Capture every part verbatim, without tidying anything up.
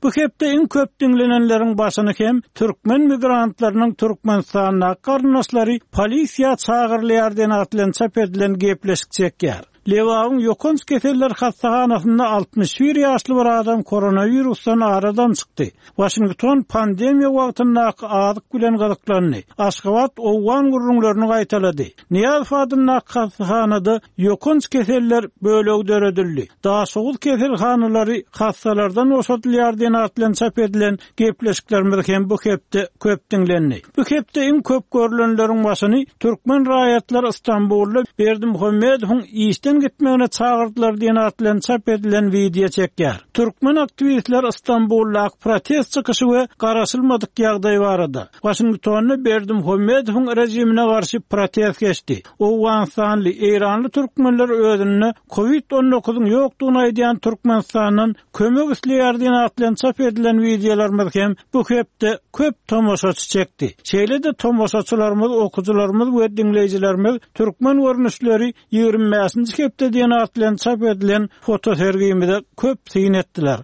Bu hepde en köp dinlenenlerin başını hem Türkmen migrantlarının Türkmenistan'a qarnaşlary polisiýa çağırylýar diýen atlan çap edilen gepleşik çekýär. Lewağın Yokonsk keseller hastahanasynda altmış bir ýaşly bir adam koronavirusdan aradan çykdy. Washington pandemiýa wagtynda adyk bilen gazyklanyny, Aşgabat owgan gurrunlaryny gaýtalady. Niyaz fadyna hastahanada Yokonsk keseller bölegi döredildi. Daha soğuk keselhanalary hastalardan osatylýar diýen atlan çap edilen gepleşiklerimiz hem bu hepde köp dinlendi. Bu hepde en köp görülenleriň başyny Türkmen raýatlar Istanbulda Berdimuhammedowyň işten gitmegine çağırdylar diýen atlan çap edilen video çekýär. Türkmen aktivistler Istanbulda protest çykyşy we garaşylmadyk ýagdaý barada. Washingtonda Berdimuhammedowyň rejimine garşy protest geçdi. Owganstanly, Eýranly türkmenler özüni covid on dokuzyň ýokdugyny aýdýan Türkmenistanyň kömek isleýär diýen atlan çap edilen videolarymyz hem bu hepde köp tomoşaçy çekdi. Şeýle-de tomoşaçylarymyz, okuwçylarymyz we dinleýijilerimiz Türkmen görnüşleri ýygrimi beşinji hepde diýen atlan çap edilen foto sergimizde köp syn etdiler.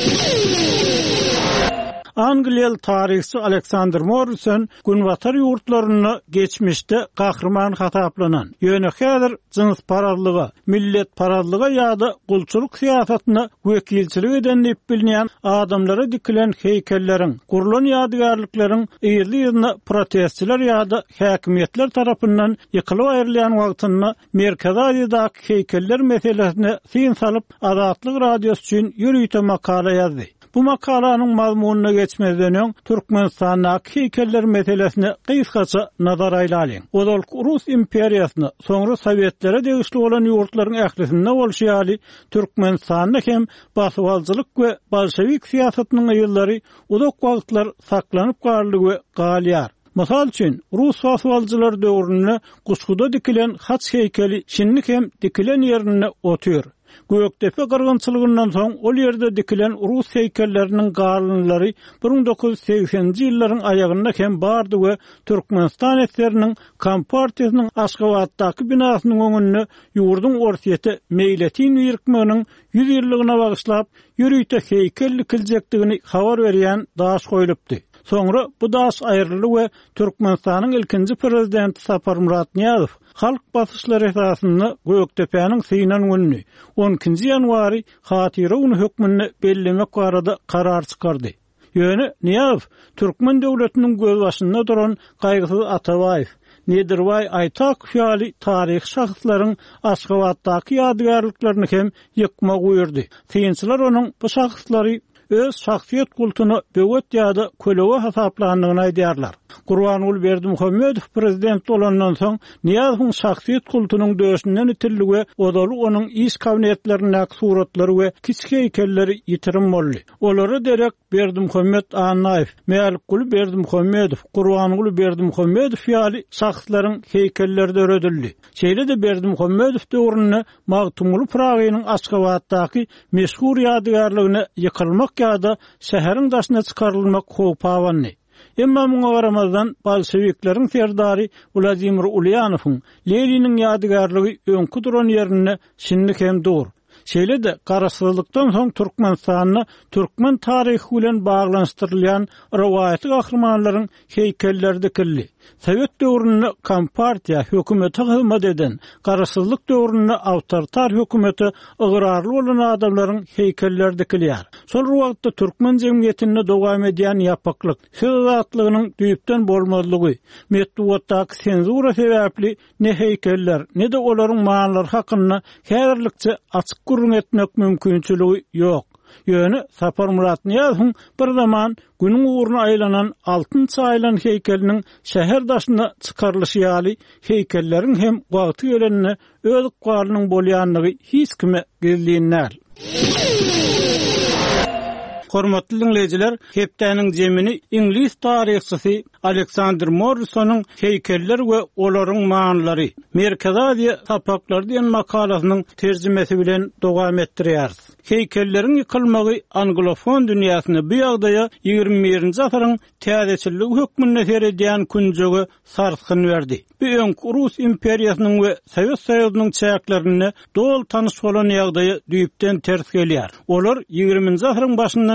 Angliýaly tarihçi Alexander Morrison günwatar ýurtlaryny geçmişde gahrman hataplanan, ýöne häzir jyns parazlyga, millet parazlyga ýa-da gulçuluk siýasatyna wekilçilik eden diýip bilinýän adamlara dikilen heýkelleriň, gurulan ýadygarlyklaryň ýerli ýerine protestçiler ýa-da häkimetler tarapyndan ýykylyp aýrylýan wagtyny Merkezi Aziýadaky heýkeller meselesine syn salyp Azatlyk radiosu üçin ýürüýte makala ýazdy. Bu makalanyň mazmunyna geçmezden öň Türkmenistanyň heýkeller meselesine gysgaça nazar aýlalyň. Ol Rus imperiýasyny, soňra Sowietlere degişli bolan ýurtlaryň ählisinde bolşýaly Türkmenistanyň hem basywalçylyk we bolşewik siýasatynyň ýyllary uzak wagtlar saklanyp garly we galýar. Masal üçin Rus basywalçylar döwründe Gusguda dikilen haç heýkeli şinlik hem dikilen ýerine otýar. Göktepe gyrgynçylygyndan soň ol ýerde dikilen Rus heýkelleriniň garlynlary bir ming dokuz yüz seksenji ýyllaryň aýagynda hem bardy we Türkmenistan etleriniň Kompartiýasynyň Aşgabatdaky binasynyň öňünde ýurdun orsiýeti meýletin ýyrkmanyň yüz ýyllygyna bagyşlap ýürüýte heýkel dikiljekdigini habar berýän daş goýulypdy. Soňra bu daş aýryly we Türkmenistanyň ilkinji prezidenti Sapar Murat Niýazow halk basyşlary esasynda Göktepe'niň synan gününi on ikinji ýanwary hatyra uny hökmünde bellemek barada karar çykardy. Ýöne Niýazow Türkmen döwletiniň göz başynda duran Gaýgysyz Atabaýew, Nedirway Aýtak ýaly taryh şahsylaryň Aşgabatdaky ýadygarlyklaryny hem ýykmak buyurdy. Synçylar onuň bu şahslary öz şahsiýet kultuny böwet ýa-da kölewe hasaplandygyny aýdýarlar. Gurbanuly Berdimuhammedow prezident bolandan soň Niýazowyň şahsiýet kultunyň döşünden itiligi we odaly onuň iş kabinetleriniň suratlary we kiçik heýkelleri ýitirim boldy. Olary derek Berdimuhammed Anaýew, Mälikul Berdimuhammedow, Gurbanuly Berdimuhammedow ýaly şahslaryň heýkelleri döredildi. Şeýle-de Berdimuhammedow döwrüne Magtumuly Pragynyň Aşgabatdaky meşhur ýadygarlygyny ýykylmak ýa-da şäheriň daşyna çykarylmak howpawandy. Emma muňa garamazdan bolşewiklerin serdary Vladimir Ulyanowyň Leniniň ýadygarlygy öňkü duran ýerine şinlik hem dur. Şeýle-de garaşsızlykdan soň Türkmenistanyny türkmen taryhy bilen baglanşdyrylýan rawaýaty gahrmanlaryň heýkelleri dikildi. Sovet döwründe Kompartiýa hökümeti hyzmat eden, garaşsızlyk döwründe awtoritar hökümeti ıgrarly bolan adamlaryň heýkelleri dikilýär. Şol wagtda türkmen jemgyýetinde dowam edýän ýapyklyk, söz azatlygynyň düýpden bolmazlygy, medeniýetdaky senzura sebäpli ne heýkeller, ne de olaryň manlary hakynda häzirlikçe açyk gurrun etmek mümkinçiligi ýok. Ýöne Sapar Murat Niýazowyň bir zaman günüň uğruna aýlanan altyn çaýlan heýkeliniň şäher daşyna çykarylyşy ýaly heýkelleriň hem wagty gelenine öz garlynyň bolýanlygy hiç kime gizlenýär. Hormatly dinleyijiler, hepdeniň jemini İnglis taryhçysy Alexander Morrisonyň heýkeller we olaryň manlary Merkezi Aziýa tapaklary diýen makalasynyň terjimesi bilen dowam etdirýäris. Heýkellerin ýykylmagy anglofon dünýäsine bu ýagdaýa ýygrimi birinji asyryň täzeçiligi hökmünde seredýän künjegi sarsgyn berdi. Bu öňkü Rus imperiýasynyň we Sowet Soýuzynyň çäklerini dol tanyş bolan ýagdaýa düýpden ters gelýär. Olar ýygrimiňji asyryň başyndan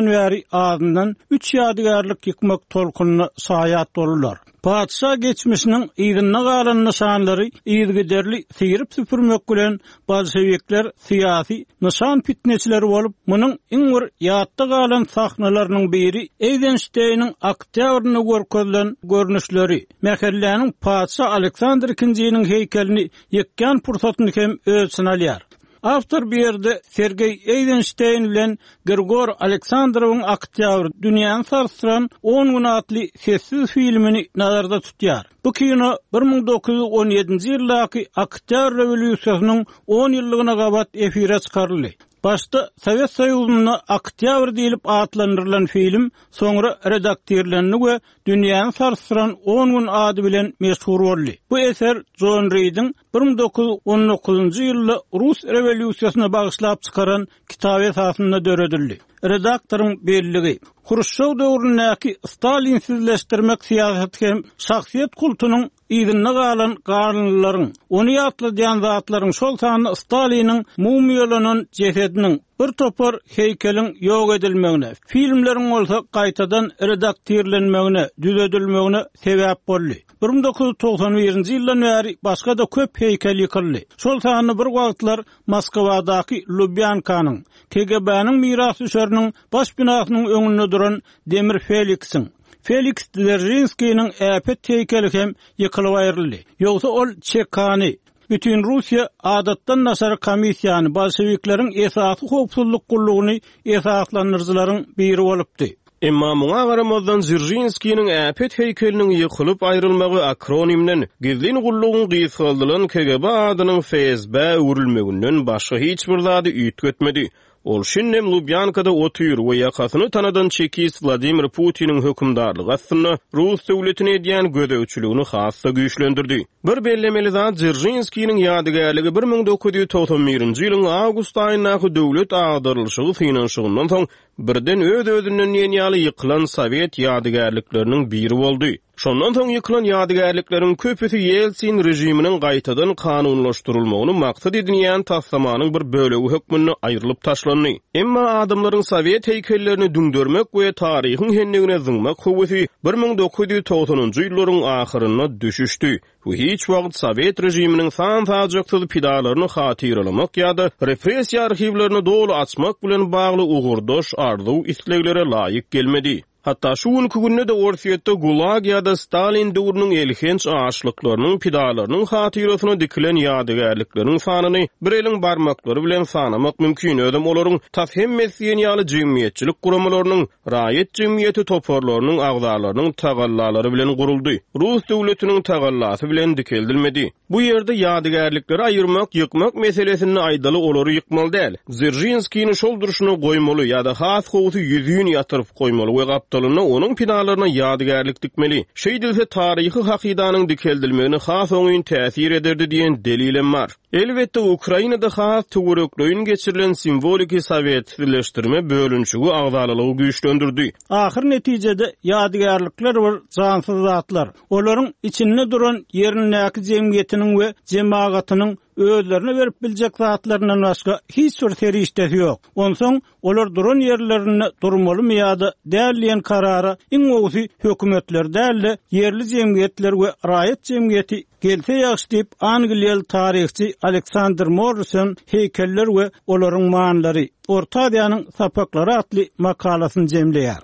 bäri ağzından üç ýadygarlyk ýykmak tolkunyna saýat bolurlar. Padşah geçmişinin ýygyna galan nişanlary ýygyderli sýryp süpürmek bilen bolşewikler syýasy nişan fitneçileri bolup, munyň iň bir ýatda galan sahnalarynyň biri Eisenstein'in oktýabryny görkezlen görnüşleri. Mäkelläniň Padşah Aleksandr ikinjiniň heykelini ýekkan pursatyny hem ölçün alýar. Avtor bir yerde Sergey Eisenstein bilen Grigor Aleksandrowyň oktýabry dünýäni sarsıran on gün atly sessiz filmini nazarda tutýar. Bu kino bir ming dokuz yüz on ýedinji ýyldaky oktýabr rewolýusiýasynyň on ýyllygyna gabat efire çykaryldy. Başta Sovet Soýuzyna Oktýabr diýilip atlandyrylan film soňra redaktörlerini we dünýäni sarsıran on gün ady bilen meşhur boldy. Bu eser John Reed'in bir ming dokuz yüz on dokuzunji ýylda Rus rewolýusiýasyna bagyşlap çykaran kitaby esasynda döredildi. Redaktoryň belligi Xruşşow döwründäki Stalinsizleşdirmek siýasaty hem şahsiýet kultunyň ýygyna galan garynlaryň, ony ýatlaýan zatlaryň şol sany Staliniň mumiyalanan cesediniň bir topar heykeliň ýok edilmegine, filmleriň bolsa gaýtadan redaktörlenmegine, düzedilmegine sebäp boldy. bir ming dokuz yüz togsan birinji ýyldan bäri başga da köp heykel ýykyldy. Şol sany bir wagtlar Moskwadaky Lubyankanyň, K G B'niň miras düşäriniň baş binasynyň öňünde duran Demir Felix'iň, Felix Dzerzhinski'nin äpet heykeli hem ýykylyp aýryldy. Ýogsa ol Çekany, bütün Rusiya adatdan nasar komissiýany bolşewikleriň esasy howpsuzlyk gullugyny esaslandyrjylaryň biri bolupdy. Emma muňa garamazdan Dzerzhinski'nin äpet heykeliniň ýykylyp aýrylmagy akronimden gizlin gullugyň gysgaldylan K G B adynyň F S B urilmeginden başga hiç bir zady üýtgetmedi. Ol şinnem Lubyankada otyr we ýakasyny tanadan çekis Vladimir Putiniň hökümdarlygy aslynda Rus döwletine edýän gödäwçiligini hassa güýçlendirdi. Bir bellemeli zat Dzerzhinski'nin ýadygärligi bir ming dokuz yüz togsan birinji ýylyň awgust aýyndaky döwlet agdarylşygy finansiýasynyň soň birden öz-özünden ýeni ýykylan Sowet ýadygärlikläriniň biri boldy. Şondan soň ýykylan ýadygärlikleriň köpüsi Yeltsin rejiminiň gaýtadan kanunlaşdyrylmagyny maksat edinýän taslamanyň bir bölegi hökmüne aýrylyp taşlandy. Emma adamlaryň Sowet heykellerini düňdörmek we taryhyň hennegine zyňmak howsy bir ming dokuz yüz togsanynjy ýyllaryň ahyryna düşüşdi. Bu hiç wagt Sowet rejiminiň san fajaksyz pidalaryny hatyrlamak ýa-da repressiýa arhivlerini dolu açmak bilen bagly ugurdoş arzuw isleglere laýyk gelmedi. Hatta şu günkü günde de Orsiýetde Gulag ýa-da Stalin döwrüniň elhenç aşlyklarynyň pidalarynyň hatyrasyna dikilen ýadygärlikleriň sanyny bir eliň barmaklary bilen sanamak mümkin. Ödem olaryň tafhem mesleýini ýaly jemgyýetçilik guramalarynyň, raýat jemgyýeti toparlarynyň agzalarynyň tagallary bilen guruldy. Rus döwletiniň tagallasy bilen dikeldilmedi. Bu ýerde ýadygärlikleri aýyrmak, ýykmak meselesini aýdaly olary ýykmaly däl. Dzerzhinski'ni şol duruşuna goýmaly ýa-da has howsy ýüzüni ýatyryp goýmaly we Abdalına onun pinalaryna ýadygärlik dikmeli. Şeýdilse taryhy hakydanyň dikeldilmegine has oňyn täsir ederdi diýen delilem bar. Elbetde Ukrainada has töwerekleýin geçirilen simbolik Sowetleşdirme bölünçigi agzalylygy güýçlendirdi. Ahir netijede ýadygärlikler we jansyz zatlar, olaryň içinde duran ýerindäki jemgyýetiniň we jemaatynyň özlerine verip biljek zatlaryndan başga hiç bir serişdesi ýok. Onsoň olar duran ýerlerini durmaly ýa-da däliýän karara iň owsy hökümetler däl ýerli jemgyýetler we raýat jemgyýeti gelse ýaşy diýip Angliýaly taryhçy Alexander Morrison heykeller we olaryň manlary Orta Aziýanyň sapaklary atly makalasyny jemleýär.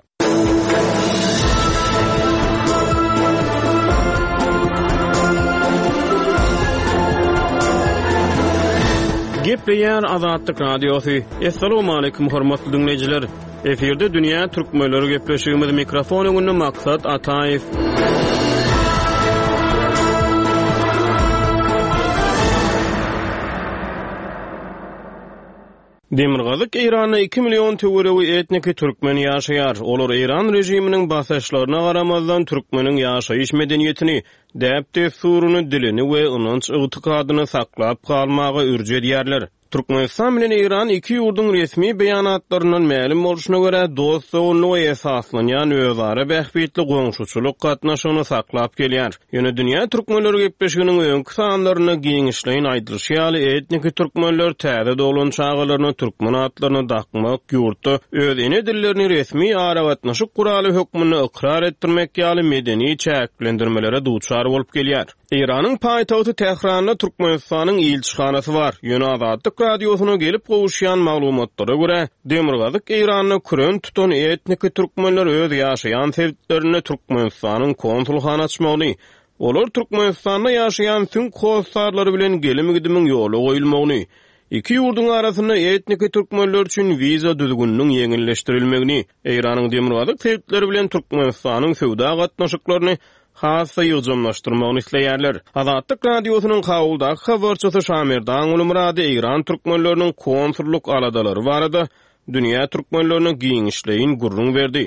Gepleýär Azatlyk radiosy. Assalamu alaykum hormatly dinleýijiler. Eferde dünýä türkmenleri gepleşigimiz mikrofon öňünde maksat Ataýew. Demirgazyk Iranda iki million töweregi etniki türkmen ýaşaýar. Olar Iran rejiminiň basaşlaryna garamazdan türkmeniň ýaşaýyş medeniýetini, däpde suruny, dilini we onunç ygtykadyny saklap kalmagy ürje edýärler. Türkmenistan bilen İran iki ýurdun resmi beýanatlarynyň ma'lum boluşyna görä dost soňlugy esaslanýan özara bähbetli goňşuçuluk gatnaşygyny saklap gelýär. Ýöne dünýä türkmenleri gepleşiginiň öňkü sanlaryny giňişleýin aýdyrşýaly etniki türkmenler täze dolan çağalaryny türkmen atlaryny dakmak ýurtda öz ene dillerini resmi ara gatnaşyk guraly hökmüni ikrar etdirmek ýaly medeni çäklendirmelere duçar bolup gelýär. İran'ın paytagty Tehranda Türkmenistanyň ilçihanasy bar. Ýöne Azadlyk radiosyna gelip gowuşýan maglumatlara görä, Demirgazyk İranyny küren tutan etniki türkmenler öz ýaşaýan sebitlerini Türkmenistanyň konsulxana açmagy, olar Türkmenistanda ýaşaýan tüm howsarlary bilen gelim-gidimiň ýoly goýulmagy, iki ýurdun arasynda etniki türkmenler üçin wiza düzgünlüğiniň ýeňilleşdirilmegini, İranyň Demirgazyk sebitleri bilen Türkmenistanyň sowda gatnaşyklaryny hassa ýygjamlaşdyrmagyny isleýärler. Azadlyk radiosynyň hawuldaky habarçysy Şamerdan Ulumrady İran türkmenleriniň konsulluk aladalary barada dünýä türkmenlerini giňişleýin gurrun berdi.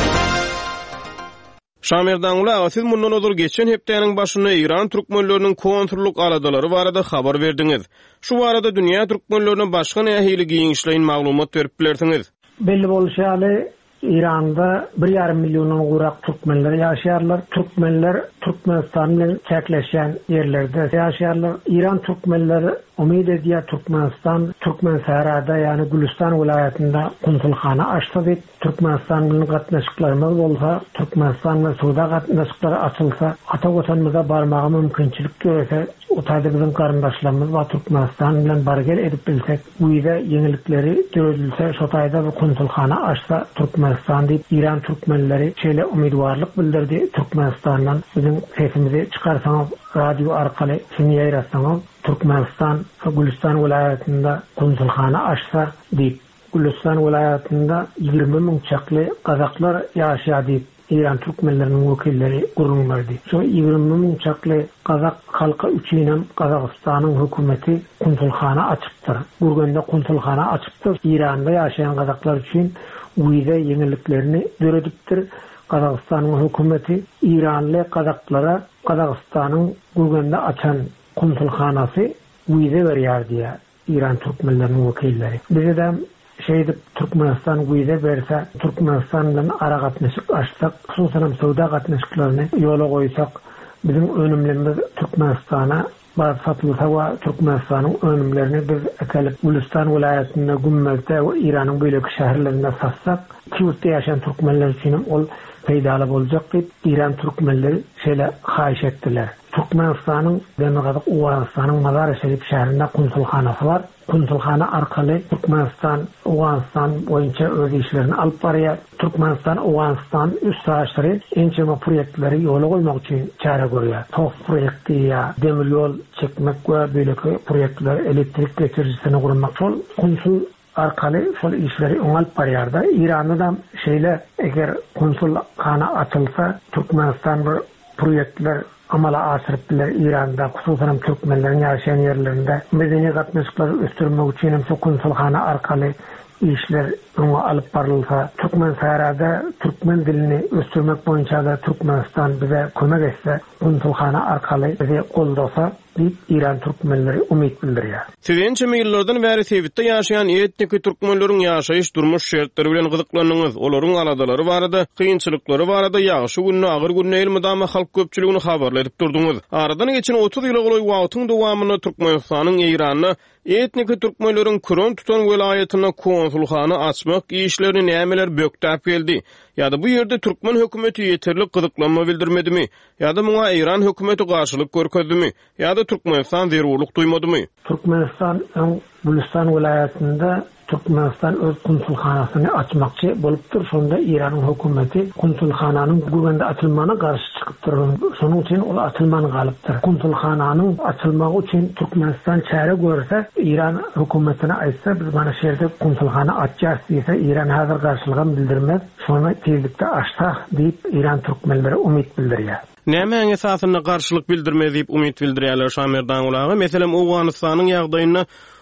Şamerdan Ula, siz mundan odur geçen hepdeniň başynda İran türkmenleriniň konsulluk aladalary barada habar berdiňiz. Şu barada dünýä türkmenlerine başga nähili giňişleýin maglumat berip bilersiňiz? Belli bolýaly İran'da bir yarım milyonun uğrak Türkmenler yaşarlar. Türkmenler Türkmenistan'ın çekleşen yerlerde yaşarlar. İran Türkmenleri umid ediyor Türkmenistan, Türkmen Sahrada yani Gülistan vilayetinde konsulxana açsa deyip Türkmenistan'ın gatnaşıklarımız olsa, Türkmenistan ve Suda gatnaşıkları açılsa, Atagotanımıza barmağı mümkünçilik görse, otayda bizim karındaşlarımız ve Türkmenistan ile bargel edip bilsek, bu ide yenilikleri görülse, şotayda bir konsulxana açsa Türkmenistan deyip İran Türkmenleri şeyle umidvarlık bildirdi. Türkmenistan'dan bizim sesimizi çıkarsanız, radyo arkalı seni yayratsanız, Türkmenistan Gülistan vilayetinde konsulxana açsa deyip, Gülistan vilayetinde yirmi min çaklı Kazaklar yaşa deyip İran Türkmenlerinin vekilleri gurrun verdi. Şu yirmi min çaklı Kazak halkı üçüyle Kazakistan'ın hükümeti konsulxana açıptır. Gurganda konsulxana açıptır. İran'da yaşayan Kazaklar için uyda yeniliklerini dörediptir. Kazakistan'ın hükümeti İranlı Kazaklara Kazakistan'ın Gurganda açan konsulxanası uyda veriyar diye İran Türkmenlerinin vekilleri. Bize de şeyde Türkmenistan uyda verse Türkmenistan'dan ara gatnaşyk açsak, hususan Suda gatnaşyklaryny yola goýsak, bizim önümlerimiz Türkmenistan'a bazı satılsa ve Türkmenistan'ın önümlerini biz ekelip Gülistan vilayetinde Gümmez'de ve İran'ın böyleki şehirlerinde satsak, iki yurtta yaşayan Türkmenler için ol faydalı bolacak deyip İran Türkmenleri şeyle haýyş ettiler. Türkmenistan'ın Demirgazyk Uganistan'ın Mazar-ı-Şerif şehrinde konsulxanası var. Konsulxana arkaly Türkmenistan, Uganistan boýunça öz işlerini alyp barýar. Türkmenistan, Uganistan üç saaşary ençeme proýektleri ýola goýmak üçin çare görýär. Tok proýekti ýa demir ýol çekmek we beýleki proýektler elektrik geçirjisini gurmak şol konsul arkaly şol işleri oňalyp barýarda. İranda da şeýle eger konsulxana açylsa Türkmenistan bir proýektler amala asırıptılar İran'da, hususan Türkmenlerin yaşayan yerlerinde medeni gatnaşykları östürmek için hem konsulxana arkaly işler ona alıp barılsa, Türkmen Sahrada Türkmen dilini östürmek boýunça da Türkmenistan bize kömek etse, konsulxana arkaly bize goldasa deyip İran Türkmenleri umid bildirýär. Siz ençe ýyllardan bäri sebitde ýaşaýan etniki türkmenleriň ýaşaýyş durmuş şertleri bilen gyzyklanýyňyz, olaryň aladalary barada, kynçylyklary barada ýagşy günni, agyr günni elmydama halk köpçüligini habarladyp durduňyz. Aradan geçen otuz ýyl goly wagtyň dowamyny Türkmenistanyň Iranyna etniki türkmenleriň küren tutan welaýatyna konsulxana açmak işlerini nämeler böktäp geldi? Ýa-da bu ýerde Türkmen hökümeti ýeterli gyzyklanma bildirmedimi? Ýa-da muňa İran hökümeti garşylyk görkezdimi? Ýa-da Türkmenistan zerurlyk duýmadymy? Türkmenistan Gülistan vilayetinde Türkmenistan öz konsulxanasyny açmakçy bolupdyr. Şonda İran'ın hökümeti konsulxananyň Gurganda açylmagyna garşy çykypdyr. Şonuň üçin ol açylmany galypdyr. Konsulxananyň açylmagy üçin Türkmenistan çare görse, İran hökümetine aýtsa, biz mana şerde konsulxana açýar diýse, İran hazır garşylygyny bildirmez. Şonu tezlikde açsak diýip İran türkmenleri umid bildirýär. Näme esasynda garşylyk bildirmez diýip umid bildirýärler Şamerdan ulagy. Meselem Owganystanyň ýagdaýyna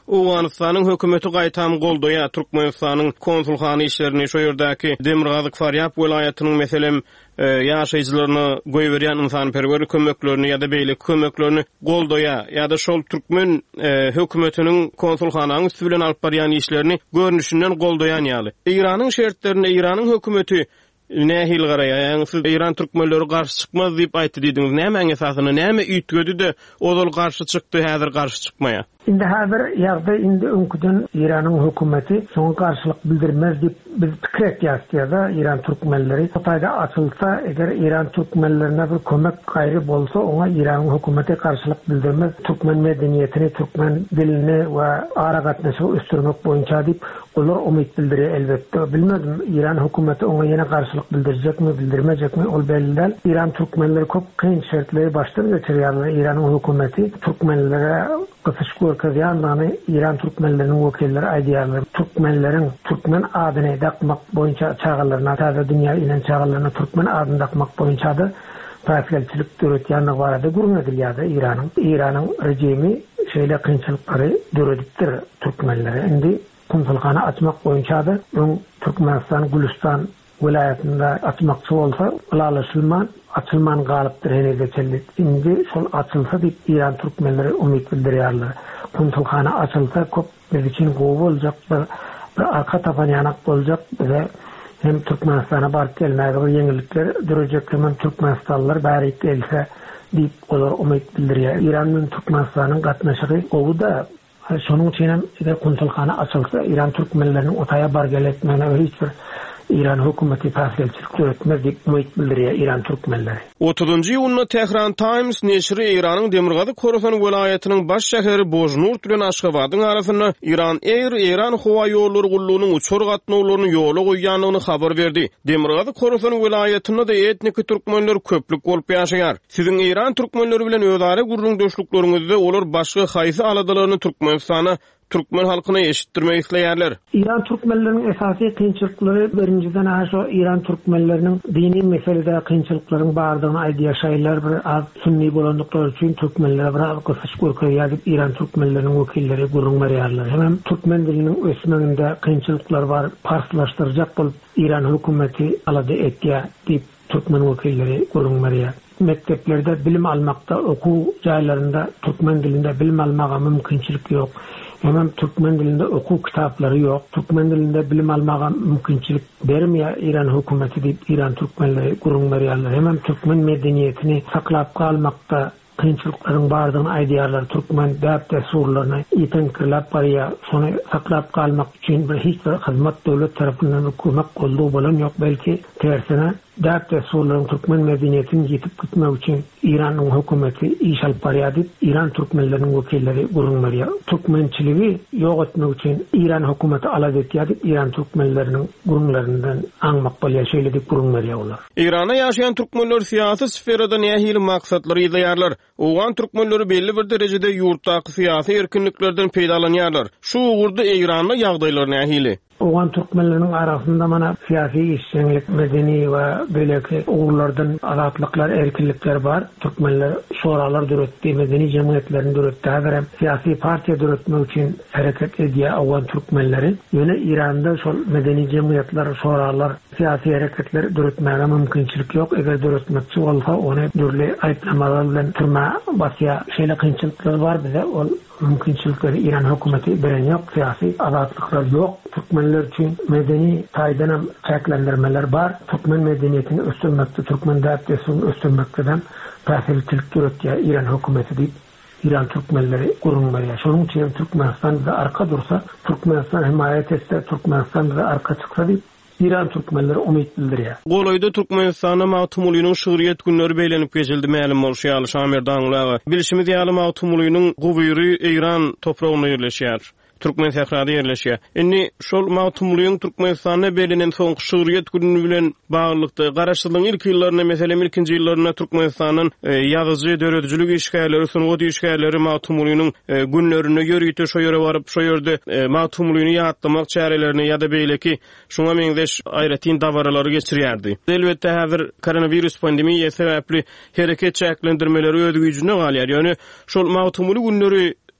Owganystanyň hökümeti gaýtam goldoýa Türkmenistanyň konsulhany işlerini şo ýerdäki Demirgazyk Faryap welaýatynyň meselem ýaşaýjylaryny goýberýän ynsanperwer kömeklerini ýa-da beýle kömeklerini goldoýa ýa-da şol türkmen hökümetiniň konsulhanaň üstü bilen alyp barýan işlerini görnüşinden goldoýan ýaly. Iranyň şertlerine Iranyň hökümeti nähil garaýan, siz İran türkmenleri garşy çykmaz diýip aýtdy diýdiňiz. Näme esasyny, näme üýtgedi de odol garşy çykdy, häzir garşy çykmaýar? Indi häzir ýagdaý indi öňküden Iranyň hökümeti soňa garşylyk bildirmez diýip biz pikir etýärdi-de İran türkmenleri. Haýda açylsa, eger İran türkmenlerine bir kömek gaýry bolsa, oňa Iranyň hökümeti garşylyk bildirmez. Türkmen medeniýetini, türkmen dilini we ara gatnaşygy üstürmek boýunça diýip olar umyt bildirýär elbetde. Bilmedim İran hökümeti oňa ýene garşylyk bildirjekmi, bildirmejekmi, ol belli däl. İran türkmenleri köp kyn şertleri başdan geçirýärler. Iranyň hökümeti türkmenlere gysyş görkezýändigini İran türkmenleriniň wekilleri aýdýarlar. Türkmenleriň türkmen adyny dakmak boýunça çağalaryna, taza dünýä ile çağalaryna türkmen adyny dakmak boýunça da täsirçilik döretýänligi barada gurun edilýärdi Iranyň. Iranyň rejimi şeýle kynçylyklary döredipdir türkmenlere. Indi konsulhana açmak boýunça da Türkmenistan, Gülistan welaýatynda açmakçy bolsa, ulalaşylman, açylman galypdyr hene geçerli. Indi şol açylsa diýip İran türkmenleri umyt bildirýärler. Konsulhana açylsa köp biz için gowy boljak, bir, bir arka tapan ýanak boljak we hem Türkmenistana baryp gelmäge bir ýeňillikler dürejek, hem Türkmenistanlylar bäri gelse diýip olar umyt bildirýär. İranyň Türkmenistanyň gatnaşygy gowy da şonuň üçin eger konsulhana açylsa İran türkmenleriniň otaya bar geletmegine hiç bir İran hökümeti täsirçilik döretmez diýip umyt bildirýär İran türkmenleri. otuzunçy ýylyny Tehran Times neşri Iranyň Demirgazyk Khorasan welaýatynyň baş şäheri Bojnurt bilen Aşgabatyň arasynda Iran Air Iran howa ýollary gullugynyň uçur gatnawlaryny ýola goýýanlygyny habar berdi. Demirgazyk Khorasan welaýatynda da etnik türkmenler köplük bolup ýaşaýar. Siziň Iran türkmenleri bilen özara gurrundaşlyklaryňyzda olar başga haýsy aladalaryny Türkmenistana Türkmen halkyna eşitdirmek isleýärler. İran türkmenleriniň esasy kynçylyklary birinciden aşo İran türkmenleriniň dini meselede kynçylyklaryň bardygyny aýdýaşaýlar. Bir az sünni bolandyklary üçin türkmenlere bir gysyş görkezýär diýip İran türkmenleriniň wekilleri gurrun berýärler. Hem türkmen diliniň ösmeginde kynçylyklar bar, parslaşdyrjak bolup İran hökümeti alady etýär diýip türkmen wekilleri gurrun berýär. Mekteplerde bilim almakda, okuw jaýlarynda türkmen dilinde bilim almaga mümkinçilik ýok. Hem Türkmen dilinde okuw kitaplary ýok. Türkmen dilinde bilim almaga mümkinçilik bermeýär İran hökümeti diýip İran türkmenleri gurrun berýärler. Hem Türkmen medeniýetini saklap kalmakda kynçylyklaryň bardygyny aýdýarlar. Türkmen däp desurlaryny ýetenkirläp barýar. Şonu saklap kalmak üçin bir hiç bir hyzmat döwlet tarapyndan kömek goldaw bolan ýok, belki tersine däp desurlaryň türkmen medeniýetini ýetip gitmek üçin İranyň hökümeti iş alyp barýar diýip İran türkmenleriniň wekilleri gurrun berýär. Türkmençiligi ýok etmek üçin İran hökümeti alady etýär diýip İran türkmenleriniň gurrunlaryndan aňmak bolýar şeýle diýip gurrun berýär olar. Iranda ýaşaýan türkmenler syýasy sferada nähili maksatlary ýyzýarlar. Owgan türkmenleri belli bir derejede ýurtdaky syýasy erkinliklerden peýdalanýarlar. Şu ugurda Iranda ýagdaýlar nähili? Owgan türkmenleriniň arasynda mana syýasy işçilik, medeni we beleki ugurlardan azatlyklar, erkinlikler bar. Türkmenler şoralar döretdi, medeni jemgyýetlerini döretdi. Häzir hem syýasy partiýa döretmek üçin hereket edýär owgan türkmenleri. Ýöne Iranda şol medeni jemgyýetler, şoralar, syýasy hereketler döretmäge mümkinçilik ýok. Eger döretmekçi bolsa, ony dürli aýtlamalar bilen türme basýa şeýle kynçylyklar bar bize. Ol mümkinçilikleri İran hökümeti beren ýok, syýasy azatlyklar ýok. Türkmenler üçin medeni taýdan hem çäklendirmeler bar. Türkmen medeniýetini ösdürmekde, Türkmen däpdesini ösdürmekden täsirçilik döretýär İran hökümeti diýip İran türkmenleri gurrun berýär. Şonuň üçin Türkmenistan da arka dursa, Türkmenistan himayet etse, Türkmenistan da arka çyksa diýip İran türkmenleri umyt bildirýär. Golaýda Türkmenistana Mawtumulynyň şygryýet günleri beýlenip geçildi ma'lum bolýar Şamir Dağlagy. Bilişimiz ýaly Mawtumulynyň gubyry Iran toprağyna ýerleşýär. Türkmen tehrady ýerleşýär. Indi şol Mawtumulyň Türkmenistana beýlenen soňky şygryýet günü bilen baglykda garaşsylyň ilk ýyllaryna, meselem ikinji ýyllaryna Türkmenistanyň ýazyjy döredjilik işgärleri, sunwat işgärleri Mawtumulynyň günlerini ýörüýte şo ýere baryp şo ýerde Mawtumulyny ýatlamak çärelerini ýa-da beýleki şoňa meňdeş aýratyn dawaralary geçirýärdi. Elbetde häzir koronavirus pandemiýasy sebäpli hereket çäklendirmeleri ödü güýjüne galýar. Ýöne şol Mawtumuly günleri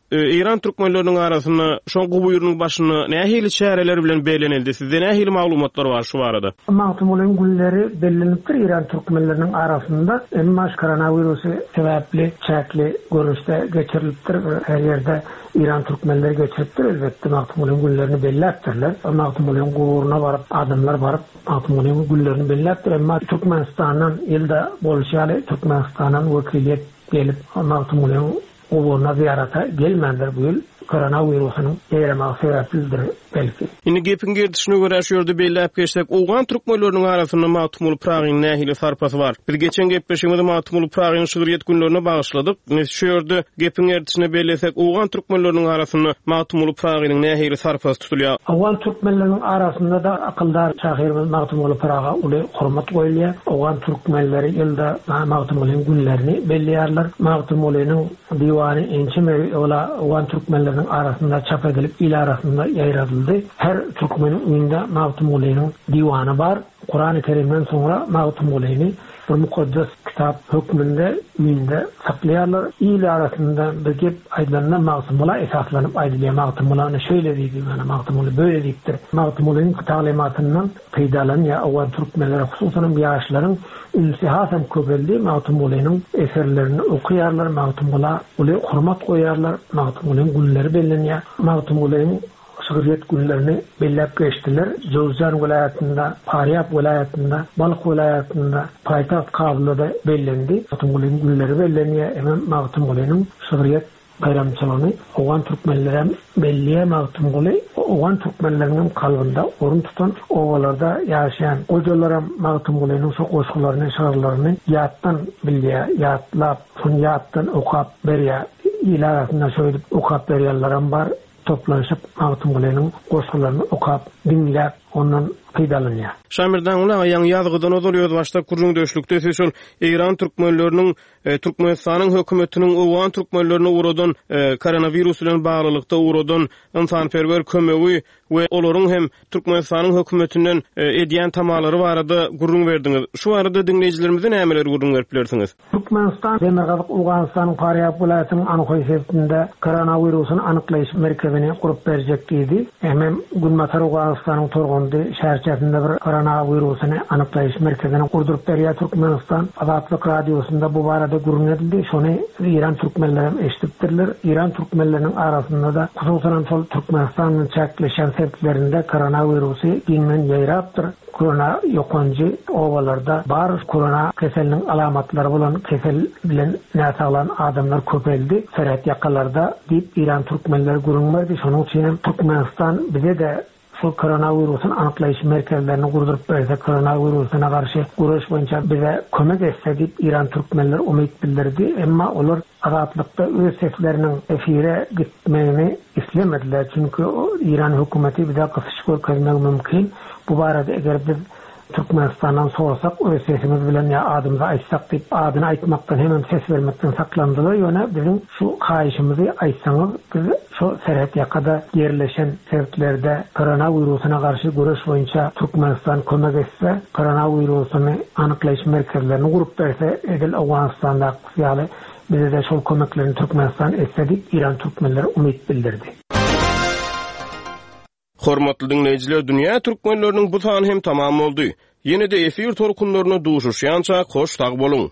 İran türkmenleriniň arasyna şoňky buýrunyň başyny nähili çäreler bilen beýlenildi? Sizde nähili maglumatlar bar şu barada? Maglumatlaryň günleri bellenipdir İran türkmenleriniň arasynda. Emma koronavirusy sebäpli çäkli görüşde geçirilipdir. Her ýerde İran türkmenleri geçiripdir. Elbette maglumatlaryň günlerini belläpdirler. Maglumatlaryň guruna baryp, adamlar baryp maglumatlaryň günlerini belläpdir. Emma Türkmenistandan ýylda bolşaly Türkmenistandan wekiliyet gelip maglumatlaryň Oğuluna ziyarata gelmendir bu yıl. Koronavirusynyň ýeremagy sebäplidir belki. Indi gepin gerdişine görä şu ýerde belläp geçsek, owgan türkmenleriniň arasynda Magtymul Pragyň nähili sarpasy bar. Bir geçen gepleşigimizde Magtymul Pragyň şygyryet günlerine bagyşladyk. Şu ýerde gepin gerdişine bellesek, owgan türkmenleriniň arasynda Magtymul Pragyň nähili sarpasy tutulýar. Owgan türkmenleriniň arasynda da akıldar şahyrymyz Magtymul Praga uly hormat goýulýar. Owgan türkmenleri ýylda Magtymul'yň günlerini belliýärler. Magtymul'yň diwany ençime ola owgan türkmenleri arasında çap edilip il arasında yayradıldı. Her Türkmenin ününde Magtymul'yň diwanı bar. Kur'an-ı Kerim'den sonra Magtymul'yny bir mukaddes kitap hükmünde ününde saklayanlar. İl arasında bir gep aydınlanma Magtymul'a esaslanyp aýdylýar. Magtymul'a şöyle diýdi, mana Magtymul böyle diýipdir. Magtymul'yň talimatyndan peýdalanýar owgan türkmenler hususan ýaşlaryň ünsi hasam köpeldi. Magtymul'yň eserlerini okuýarlar, Magtymul'a uly hormat goýarlar. Magtymul'yň günleri bellenýär. Magtymul'yň şygyryet günlerini belläp geçdiler. Jowzjan vilayatynda, Paryap vilayatynda, Balk vilayatynda, Paýtaxt Kabulda bellendi. Magtymul'yň günleri bellenýär. Emem Magtymul'yň şygyryet bayramçylygyny owgan türkmenler belliye Magtymul'y owgan türkmenleriň kalbynda orun tutan owalarda ýaşaýan ojalar Magtymul'yň şu goşgularyny, şarlaryny ýatdan bilýär, ýatlap, şonu ýatdan okap berýär. İlaryna şöýdip okap berýärler bar. Toplanışıp Magtymul'yň goşgularyny okap, dinläp, ondan peýdalanýar. Şamirdan ular ýaňy ýazgydan odolýar başda kurjun döşlükde şol İran türkmenleriniň e, Türkmenistanyň hökümetiniň owgan türkmenlerine uradan e, koronavirus bilen baglykda uradan insanperwer kömegi we olaryň hem Türkmenistanyň hökümetinden e, edýän tamalary barada gurrun berdiňiz. Şu arada dinleýijilerimize nämeler gurrun berip bilersiňiz? Türkmenistan Demirgazyk Owganistanyň Paryap vilayatynyň anyk sebäpinde koronavirusyny anyklaýyş merkezini gurup berjek diýdi. Hem Günmatar Owganistanyň torgundy şäherçesinde bir koronavirusyny anyklaýyş merkezini kurdurup berýär Türkmenistan. Azatlyk radiosunda bu barada gurrun edildi. Şonu İran türkmenleri eşitipdirler. İran türkmenleriniň arasynda da hususan şol Türkmenistanyň çäkleşen sebäplerinde koronavirusy giňmen ýaýrapdyr. Korona ýokanjy owalarda bar korona keseliniň alamatlary bolan kesel bilen näsaglan adamlar köpeldi. Serhat ýakalarda diýip İran türkmenleri gurrun berdi. Şonuň üçin Türkmenistan bize de şu koronavirusun anyklaýyş merkezlerini kurdurup berse, koronavirusyna garşy guruş boýunça bize kömek etse diýip İran türkmenleri umyt bildirdi. Emma olar azatlykda öz sesleriniň efire gitmegini islemediler. Çünkü İran hökümeti bize gysyş görkezmek mümkin. Bu barada eger biz Türkmenistan'dan sorsak, öz sesimiz bilen ya adımıza aýtsak diýip adyny aýtmaktan hemen ses vermekten saklandylar. Ýöne bizim şu haýyşymyzy aýtsaňyz, biz şu serhat ýakada ýerleşen sebäplerde koronavirusyna garşy güreş boýunça Türkmenistan kömek etse, koronavirusyny anyklaýyş merkezlerini gurup berse, edil Owganistanda ýaly bize de şol kömeklerini Türkmenistan etse diýip İran türkmenleri umyt bildirdi. Hormatly dinleýijiler, dünýä türkmenleriniň bu sany hem tamam boldy. Ýene-de efir torkunlaryna duşuşýança hoş tag boluň.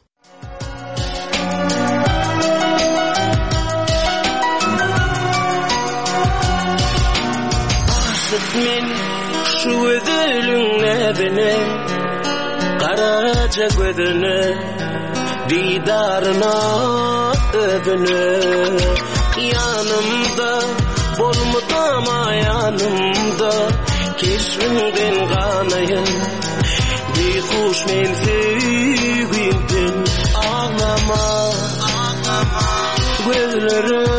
Men şu ödülüň nebine garaja gödüne didaryna ödüne yanımda bolmudam ayanımda keşfimden ganaýyn bir kuş men sevgimden ağlama ağlama gözlerim